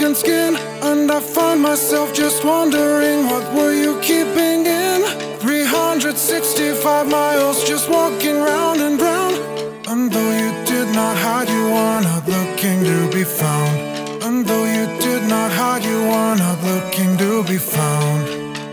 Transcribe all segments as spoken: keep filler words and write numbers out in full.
broken skin, and I find myself just wondering, what were you keeping in? three hundred sixty-five miles just walking round and round. And though you did not hide, you were not looking to be found. And though you did not hide, you were not looking to be found.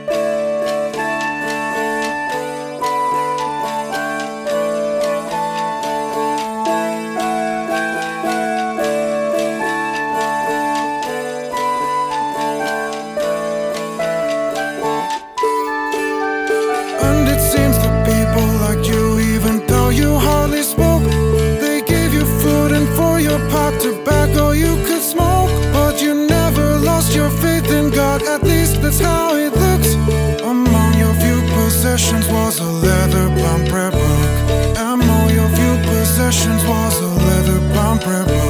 And it seems that people like you, even though you hardly spoke, they gave you food and for your pipe tobacco you could smoke. But you never lost your faith in God, at least that's how it looks. Among your few possessions was a leather-bound prayer book. Among your few possessions was a leather-bound prayer book.